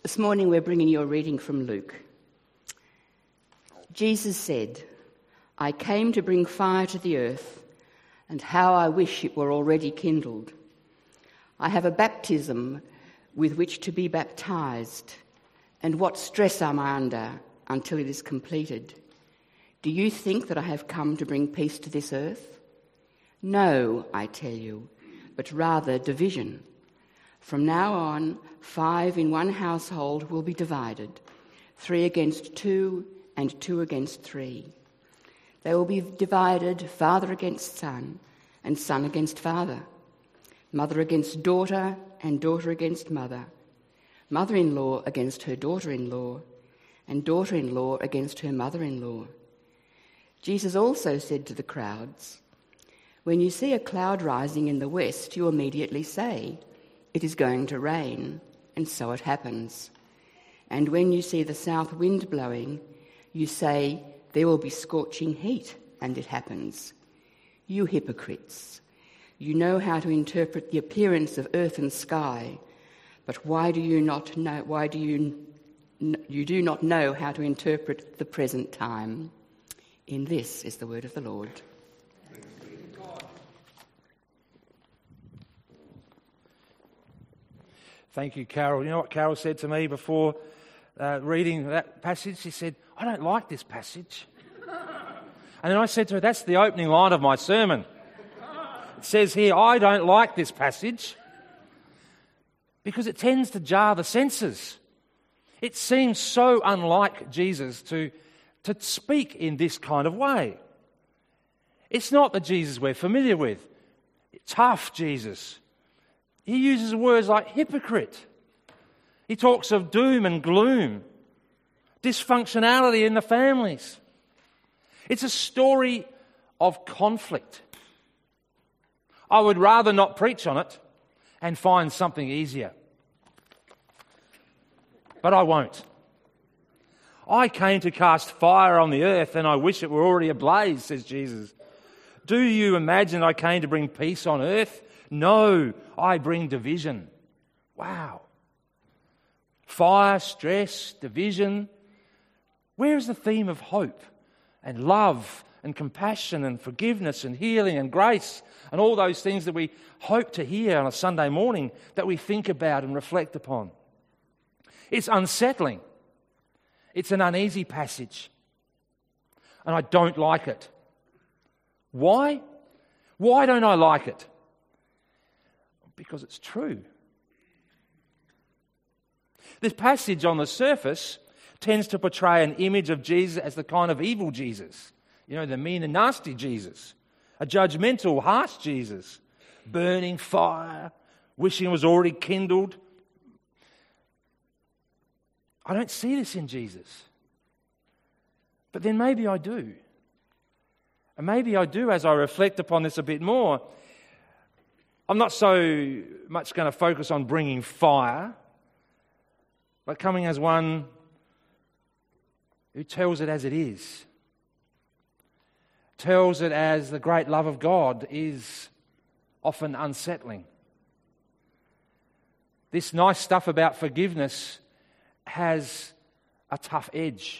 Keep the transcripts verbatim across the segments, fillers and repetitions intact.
This morning we're bringing you a reading from Luke. Jesus said, "I came to bring fire to the earth, and how I wish it were already kindled. I have a baptism with which to be baptized, and what stress am I under until it is completed? Do you think that I have come to bring peace to this earth? No, I tell you, but rather division. From now on, five in one household will be divided, three against two and two against three. They will be divided, father against son and son against father, mother against daughter and daughter against mother, mother-in-law against her daughter-in-law, and daughter-in-law against her mother-in-law." Jesus also said to the crowds, "When you see a cloud rising in the west, you immediately say, 'It is going to rain,' and so it happens. And when you see the south wind blowing, you say, 'There will be scorching heat,' and it happens. You hypocrites! You know how to interpret the appearance of earth and sky, but why do you not know? Why do you you do not know how to interpret the present time?" In this is the word of the Lord. Thank you, Carol. You know what Carol said to me before uh, reading that passage? She said, "I don't like this passage." And then I said to her, "That's the opening line of my sermon. It says here, I don't like this passage because it tends to jar the senses. It seems so unlike Jesus to, to speak in this kind of way. It's not the Jesus we're familiar with. Tough Jesus. He uses words like hypocrite. He talks of doom and gloom, dysfunctionality in the families. It's a story of conflict. I would rather not preach on it and find something easier. But I won't. I came to cast fire on the earth, and I wish it were already ablaze, says Jesus. Do you imagine I came to bring peace on earth? No, I bring division. Wow. Fire, stress, division. Where is the theme of hope and love and compassion and forgiveness and healing and grace and all those things that we hope to hear on a Sunday morning, that we think about and reflect upon? It's unsettling. It's an uneasy passage. And I don't like it. Why? Why don't I like it? Because it's true. This passage on the surface tends to portray an image of Jesus as the kind of evil Jesus. You know, the mean and nasty Jesus. A judgmental, harsh Jesus. Burning fire, wishing it was already kindled. I don't see this in Jesus. But then maybe I do. And maybe I do as I reflect upon this a bit more. I'm not so much going to focus on bringing fire, but coming as one who tells it as it is. Tells it as the great love of God is often unsettling. This nice stuff about forgiveness has a tough edge.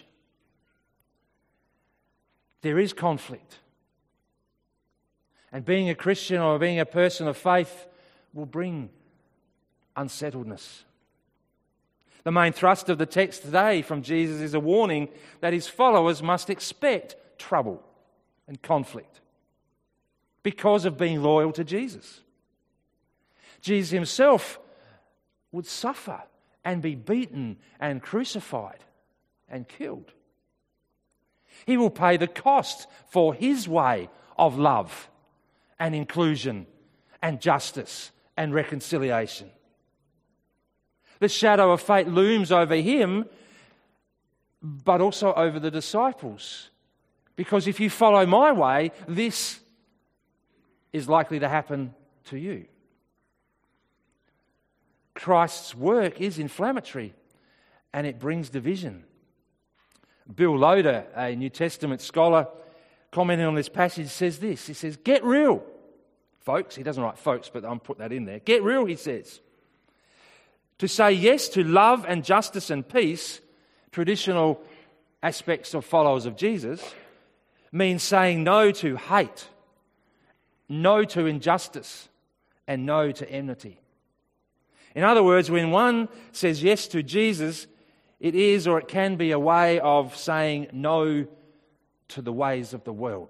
There is conflict. And being a Christian or being a person of faith will bring unsettledness. The main thrust of the text today from Jesus is a warning that his followers must expect trouble and conflict because of being loyal to Jesus. Jesus himself would suffer and be beaten and crucified and killed. He will pay the cost for his way of love and inclusion and justice and reconciliation. The shadow of fate looms over him, but also over the disciples. Because if you follow my way, this is likely to happen to you. Christ's work is inflammatory and it brings division. Bill Loader, a New Testament scholar, commenting on this passage, says this. He says, "Get real, folks." He doesn't write folks, but I'm put that in there. "Get real," he says. To say yes to love and justice and peace, traditional aspects of followers of Jesus, means saying no to hate, no to injustice, and no to enmity. In other words, when one says yes to Jesus, it is or it can be a way of saying no to the ways of the world.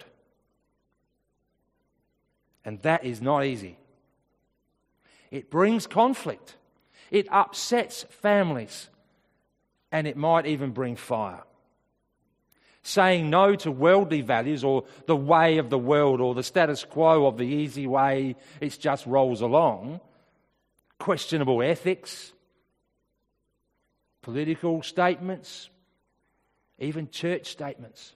And that is not easy. It brings conflict. It upsets families. And it might even bring fire. Saying no to worldly values or the way of the world or the status quo of the easy way, it just rolls along. Questionable ethics, political statements, even church statements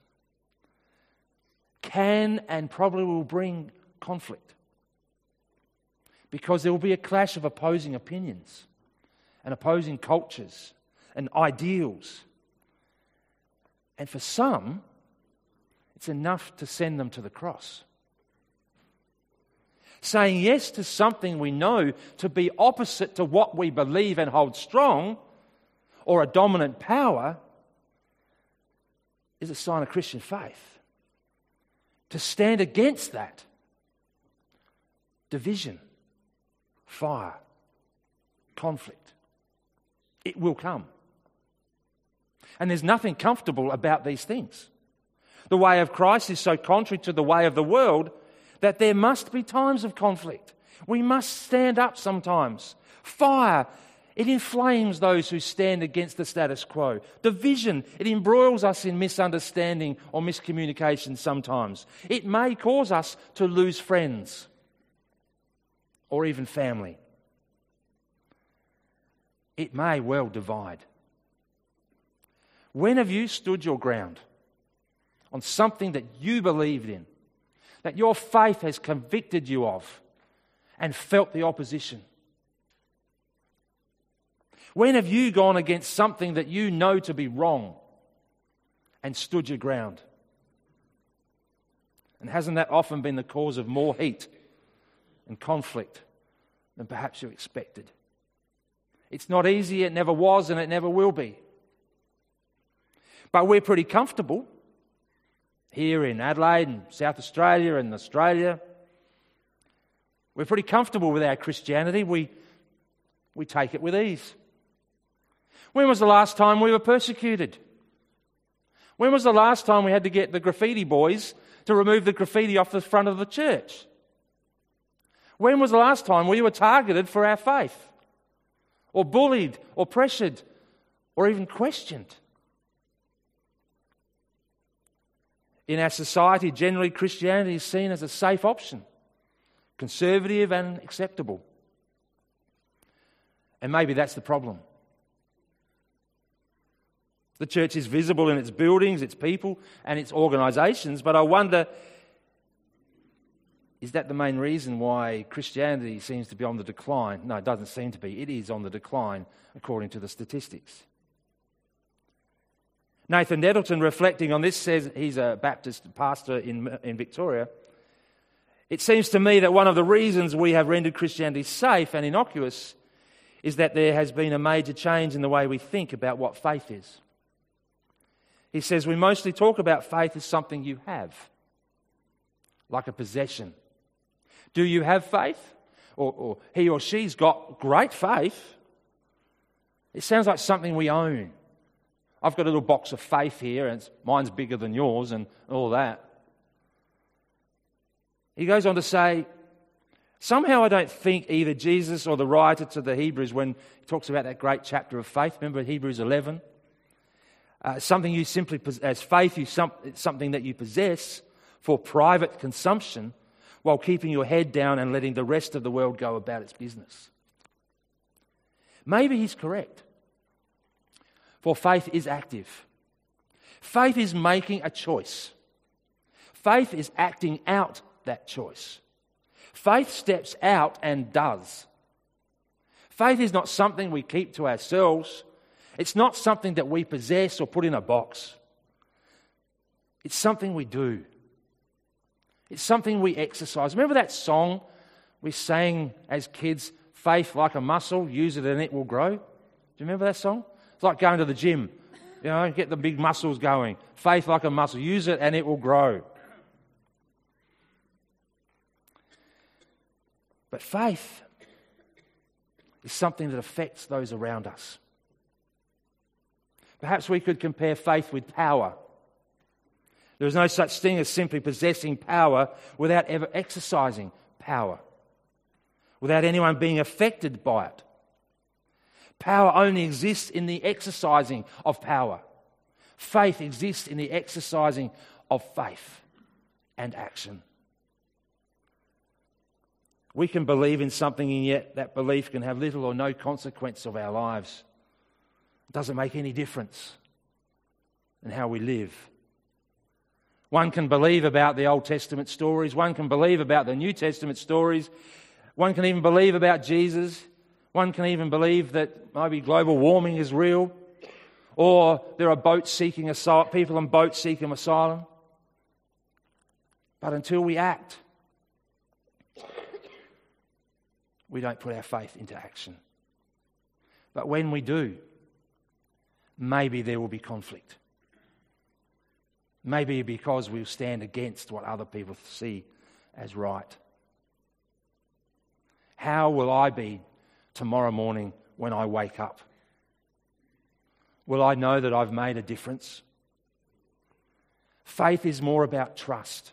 can and probably will bring conflict. Because there will be a clash of opposing opinions and opposing cultures and ideals. And for some, it's enough to send them to the cross. Saying yes to something we know to be opposite to what we believe and hold strong, or a dominant power, is a sign of Christian faith. To stand against that, division, fire, conflict, it will come. And there's nothing comfortable about these things. The way of Christ is so contrary to the way of the world that there must be times of conflict. We must stand up sometimes. Fire, it inflames those who stand against the status quo. Division, it embroils us in misunderstanding or miscommunication sometimes. It may cause us to lose friends or even family. It may well divide. When have you stood your ground on something that you believed in, that your faith has convicted you of, and felt the opposition? When have you gone against something that you know to be wrong and stood your ground? And hasn't that often been the cause of more heat and conflict than perhaps you expected? It's not easy, it never was, and it never will be. But we're pretty comfortable here in Adelaide and South Australia and Australia. We're pretty comfortable with our Christianity. We, we take it with ease. When was the last time we were persecuted? When was the last time we had to get the graffiti boys to remove the graffiti off the front of the church? When was the last time we were targeted for our faith? Or bullied, or pressured, or even questioned? In our society, generally Christianity is seen as a safe option, conservative and acceptable. And maybe that's the problem. The church is visible in its buildings, its people, and its organisations, but I wonder, is that the main reason why Christianity seems to be on the decline? No, it doesn't seem to be. It is on the decline, according to the statistics. Nathan Nettleton, reflecting on this, says, he's a Baptist pastor in, in Victoria, it seems to me that one of the reasons we have rendered Christianity safe and innocuous is that there has been a major change in the way we think about what faith is. He says, we mostly talk about faith as something you have, like a possession. Do you have faith? Or, or he or she's got great faith. It sounds like something we own. I've got a little box of faith here, and it's, mine's bigger than yours, and all that. He goes on to say, somehow I don't think either Jesus or the writer to the Hebrews, when he talks about that great chapter of faith, remember Hebrews eleven? Uh, something you simply, as faith, you some, it's something that you possess for private consumption while keeping your head down and letting the rest of the world go about its business. Maybe he's correct. For faith is active. Faith is making a choice. Faith is acting out that choice. Faith steps out and does. Faith is not something we keep to ourselves. It's not something that we possess or put in a box. It's something we do. It's something we exercise. Remember that song we sang as kids, Faith like a muscle, use it and it will grow. Do you remember that song? It's like going to the gym. You know, get the big muscles going. Faith like a muscle, use it and it will grow. But faith is something that affects those around us. Perhaps we could compare faith with power. There is no such thing as simply possessing power without ever exercising power, without anyone being affected by it. Power only exists in the exercising of power. Faith exists in the exercising of faith and action. We can believe in something, and yet that belief can have little or no consequence of our lives. It doesn't make any difference in how we live. One can believe about the Old Testament stories. One can believe about the New Testament stories. One can even believe about Jesus. One can even believe that maybe global warming is real, or there are boats seeking asylum, people on boats seeking asylum. But until we act, we don't put our faith into action. But when we do, maybe there will be conflict. Maybe because we'll stand against what other people see as right. How will I be tomorrow morning when I wake up? Will I know that I've made a difference? Faith is more about trust.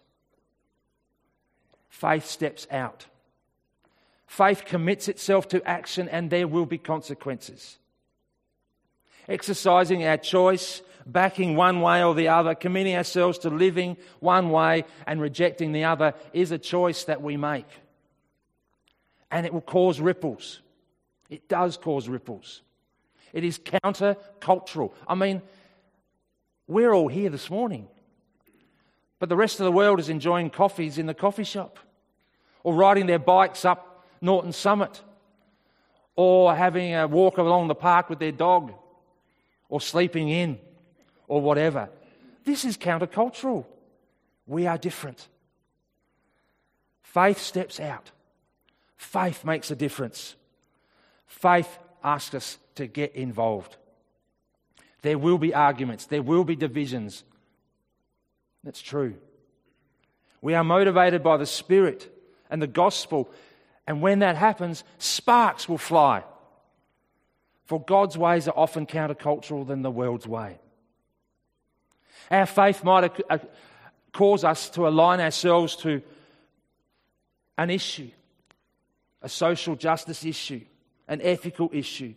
Faith steps out. Faith commits itself to action, and there will be consequences. Exercising our choice, backing one way or the other, committing ourselves to living one way and rejecting the other is a choice that we make. And it will cause ripples. It does cause ripples. It is counter-cultural. I mean, we're all here this morning, but the rest of the world is enjoying coffees in the coffee shop, or riding their bikes up Norton Summit, or having a walk along the park with their dog, or sleeping in, or whatever. This is countercultural. We are different. Faith steps out. Faith makes a difference. Faith asks us to get involved. There will be arguments. There will be divisions. That's true. We are motivated by the Spirit and the gospel. And when that happens, sparks will fly. For God's ways are often countercultural than the world's way. Our faith might cause us to align ourselves to an issue, a social justice issue, an ethical issue.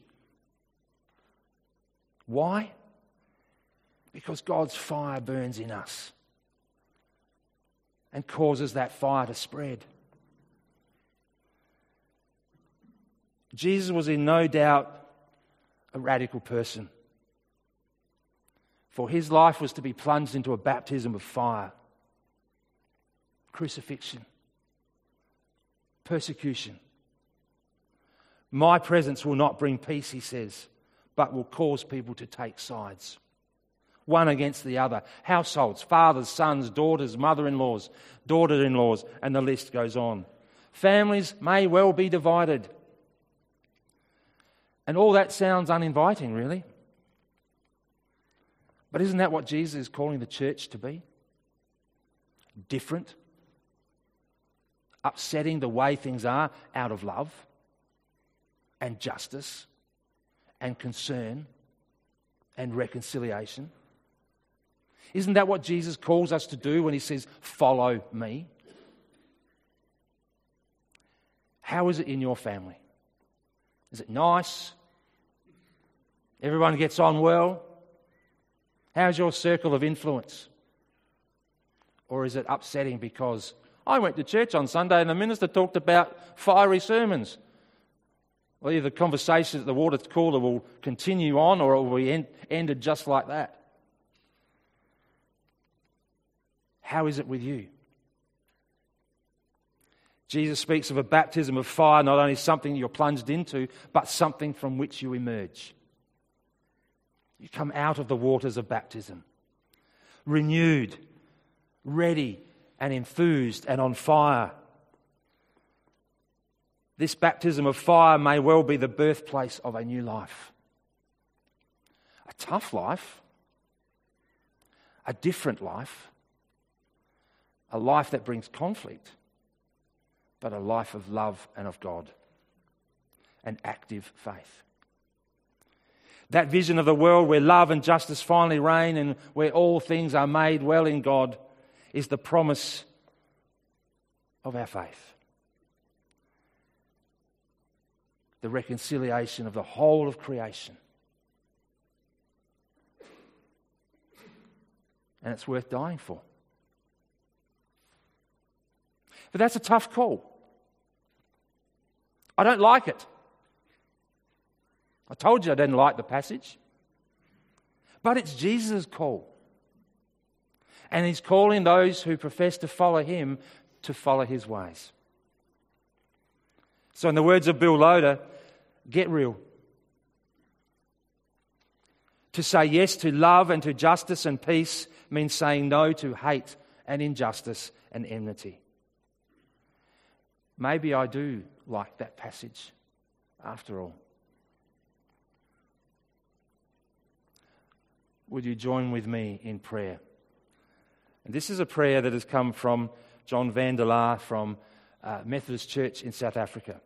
Why? Because God's fire burns in us and causes that fire to spread. Jesus was in no doubt a radical person, for his life was to be plunged into a baptism of fire, crucifixion, persecution. My presence will not bring peace, he says, but will cause people to take sides, one against the other. Households, fathers, sons, daughters, mother-in-laws, daughter-in-laws, and the list goes on. Families may well be divided. And all that sounds uninviting, really. But isn't that what Jesus is calling the church to be? Different. Upsetting the way things are out of love and justice and concern and reconciliation. Isn't that what Jesus calls us to do when he says, "Follow me"? How is it in your family? Is it nice? Everyone gets on well? How's your circle of influence? Or is it upsetting because I went to church on Sunday and the minister talked about fiery sermons? Well, either the conversation at the water cooler will continue on, or it will be end, ended just like that. How is it with you? Jesus speaks of a baptism of fire, not only something you're plunged into, but something from which you emerge. You come out of the waters of baptism, renewed, ready and enthused and on fire. this baptism of fire may well be the birthplace of a new life. A tough life, a different life, a life that brings conflict, but a life of love and of God, an active faith. That vision of the world where love and justice finally reign and where all things are made well in God is the promise of our faith. The reconciliation of the whole of creation. And it's worth dying for. But that's a tough call. I don't like it. I told you I didn't like the passage. But it's Jesus' call. And he's calling those who profess to follow him to follow his ways. So in the words of Bill Loader, get real. To say yes to love and to justice and peace means saying no to hate and injustice and enmity. Maybe I do like that passage after all. Would you join with me in prayer? And this is a prayer that has come from John van der Laar from uh, Methodist Church in South Africa.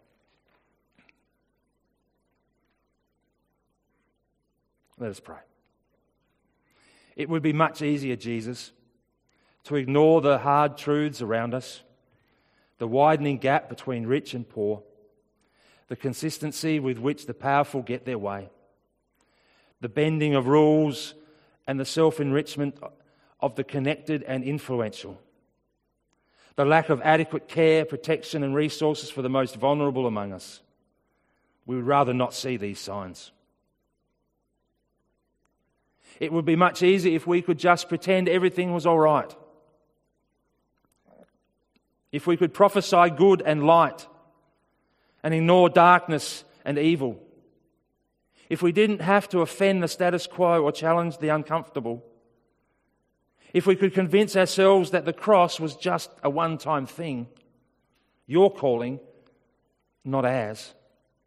Let us pray. It would be much easier, Jesus, to ignore the hard truths around us, the widening gap between rich and poor, the consistency with which the powerful get their way, the bending of rules and the self-enrichment of the connected and influential, the lack of adequate care, protection and resources for the most vulnerable among us. We would rather not see these signs. It would be much easier if we could just pretend everything was all right. If we could prophesy good and light and ignore darkness and evil. If we didn't have to offend the status quo or challenge the uncomfortable. If we could convince ourselves that the cross was just a one-time thing, your calling, not ours.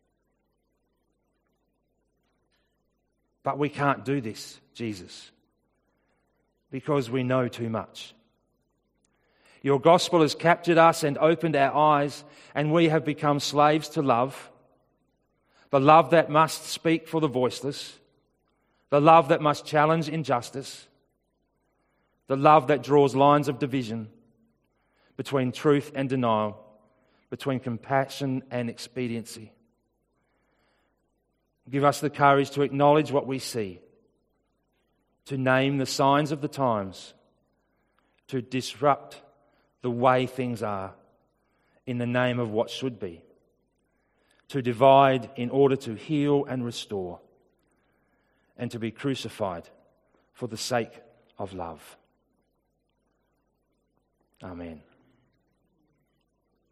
But we can't do this, Jesus, because we know too much. Your gospel has captured us and opened our eyes, and we have become slaves to love, the love that must speak for the voiceless, the love that must challenge injustice, the love that draws lines of division between truth and denial, between compassion and expediency. Give us the courage to acknowledge what we see, to name the signs of the times, to disrupt the way things are in the name of what should be, to divide in order to heal and restore, and to be crucified for the sake of love. Amen.